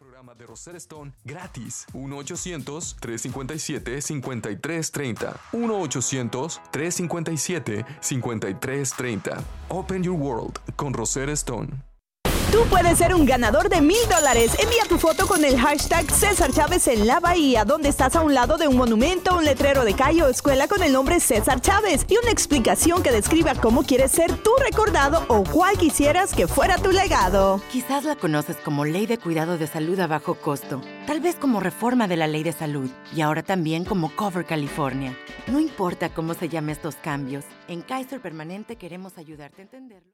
Programa de Rosetta Stone gratis. 1-800-357-5330. 1-800-357-5330. Open Your World con Rosetta Stone. Tú puedes ser un ganador de $1000. Envía tu foto con el hashtag César Chávez en la Bahía, donde estás a un lado de un monumento, un letrero de calle o escuela con el nombre César Chávez y una explicación que describa cómo quieres ser tú recordado o cuál quisieras que fuera tu legado. Quizás la conoces como Ley de Cuidado de Salud a Bajo Costo, tal vez como reforma de la Ley de Salud y ahora también como Cover California. No importa cómo se llamen estos cambios, en Kaiser Permanente queremos ayudarte a entenderlo.